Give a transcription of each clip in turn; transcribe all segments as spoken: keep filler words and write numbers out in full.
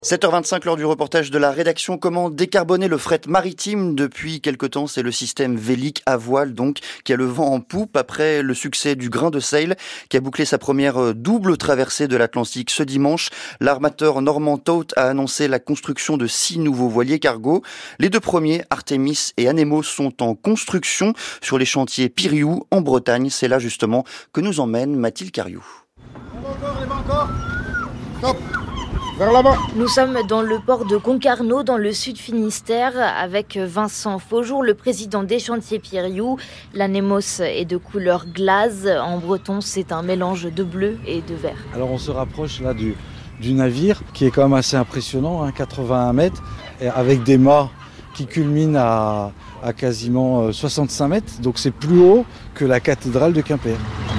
sept heures vingt-cinq, lors du reportage de la rédaction, comment décarboner le fret maritime. Depuis quelque temps, c'est le système Vélic à voile, donc, qui a le vent en poupe après le succès du Grain de Sail, qui a bouclé sa première double traversée de l'Atlantique ce dimanche. L'armateur normand Taut a annoncé la construction de six nouveaux voiliers cargo. Les deux premiers, Artemis et Anemos, sont en construction sur les chantiers Piriou, en Bretagne. C'est là, justement, que nous emmène Mathilde Cariou. On va encore, on va encore. Stop. Vers là-bas. Nous sommes dans le port de Concarneau, dans le sud Finistère, avec Vincent Faujour, le président des chantiers Piriou. L'Anemos est de couleur glace. En breton, c'est un mélange de bleu et de vert. Alors on se rapproche là du, du navire, qui est quand même assez impressionnant, hein, quatre-vingt-un mètres, et avec des mâts qui culminent à, à quasiment soixante-cinq mètres. Donc c'est plus haut que la cathédrale de Quimper.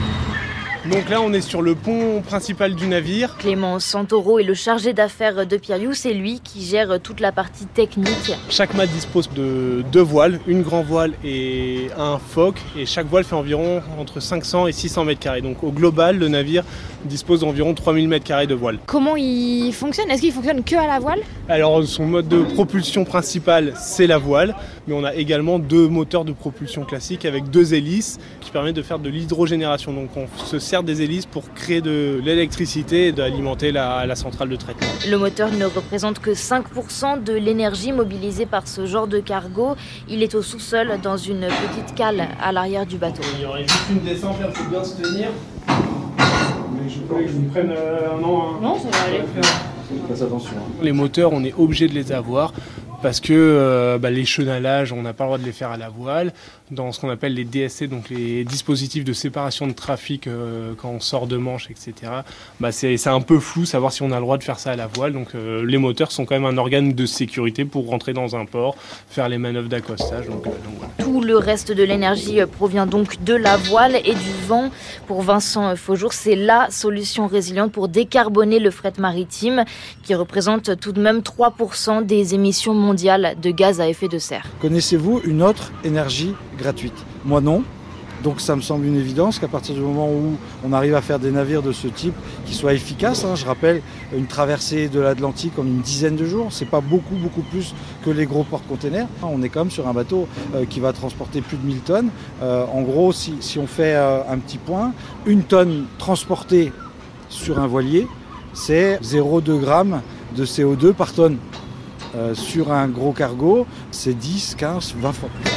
Donc là, on est sur le pont principal du navire. Clément Santoro est le chargé d'affaires de Piriou. C'est lui qui gère toute la partie technique. Chaque mât dispose de deux voiles, une grand voile et un foc. Et chaque voile fait environ entre cinq cents et six cents mètres carrés. Donc au global, le navire dispose d'environ trois mille mètres carrés de voile. Comment il fonctionne ? Est-ce qu'il fonctionne que à la voile ? Alors son mode de propulsion principal, c'est la voile. Mais on a également deux moteurs de propulsion classiques avec deux hélices qui permettent de faire de l'hydrogénération. Donc on se sert des hélices pour créer de l'électricité et d'alimenter la, la centrale de traitement. Le moteur ne représente que cinq pour cent de l'énergie mobilisée par ce genre de cargo. Il est au sous-sol dans une petite cale à l'arrière du bateau. Il y aurait juste une descente, là, il faut bien se tenir. Mais je voulais que je vous prenne euh, un an. Non, ça va aller. Faites attention. Hein. Les moteurs, on est obligé de les avoir. Parce que euh, bah, les chenalages, on n'a pas le droit de les faire à la voile. Dans ce qu'on appelle les D S C, donc les dispositifs de séparation de trafic euh, quand on sort de Manche, et cetera, bah, c'est, c'est un peu flou savoir si on a le droit de faire ça à la voile. Donc euh, les moteurs sont quand même un organe de sécurité pour rentrer dans un port, faire les manœuvres d'accostage. Donc, euh, donc voilà. Tout le reste de l'énergie provient donc de la voile et du vent. Pour Vincent Faujour, c'est la solution résiliente pour décarboner le fret maritime, qui représente tout de même trois pour cent des émissions mondiales de gaz à effet de serre. Connaissez-vous une autre énergie gratuite ? Moi non. Donc ça me semble une évidence qu'à partir du moment où on arrive à faire des navires de ce type qui soient efficaces, hein, je rappelle une traversée de l'Atlantique en une dizaine de jours, c'est pas beaucoup beaucoup plus que les gros porte-containers. On est quand même sur un bateau euh, qui va transporter plus de mille tonnes. Euh, en gros, si, si on fait euh, un petit point, une tonne transportée sur un voilier, c'est zéro virgule deux grammes de C O deux par tonne. Euh, sur un gros cargo, c'est dix, quinze, vingt fois plus.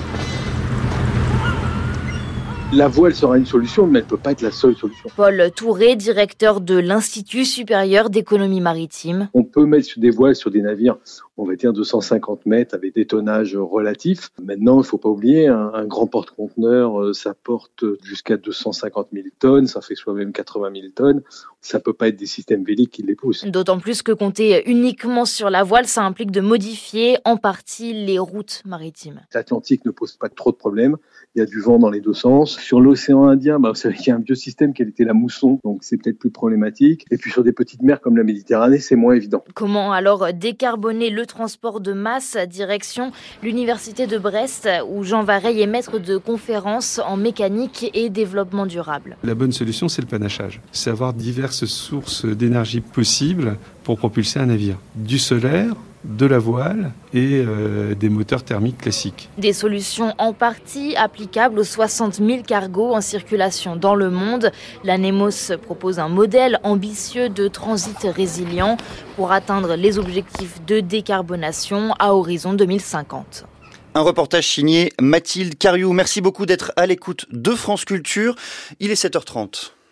La voile sera une solution, mais elle ne peut pas être la seule solution. Paul Touré, directeur de l'Institut supérieur d'économie maritime. On peut mettre des voiles sur des navires, on va dire deux cent cinquante mètres avec des tonnages relatifs. Maintenant, il ne faut pas oublier, un, un grand porte-conteneur, ça porte jusqu'à deux cent cinquante mille tonnes, ça fait soi-même quatre-vingt mille tonnes. Ça ne peut pas être des systèmes véliques qui les poussent. D'autant plus que compter uniquement sur la voile, ça implique de modifier en partie les routes maritimes. L'Atlantique ne pose pas trop de problèmes. Il y a du vent dans les deux sens. Sur l'océan Indien, bah, vous savez qu'il y a un vieux système qui était la mousson, donc c'est peut-être plus problématique. Et puis sur des petites mers comme la Méditerranée, c'est moins évident. Comment alors décarboner le transport de masse ? Direction l'Université de Brest, où Jean Vareille est maître de conférences en mécanique et développement durable. La bonne solution, c'est le panachage. C'est avoir diverses sources d'énergie possibles pour propulser un navire. Du solaire, de la voile et euh, des moteurs thermiques classiques. Des solutions en partie applicables aux soixante mille cargos en circulation dans le monde. L'Anemos propose un modèle ambitieux de transit résilient pour atteindre les objectifs de décarbonation à horizon deux mille cinquante. Un reportage signé Mathilde Cariou. Merci beaucoup d'être à l'écoute de France Culture. Il est sept heures trente.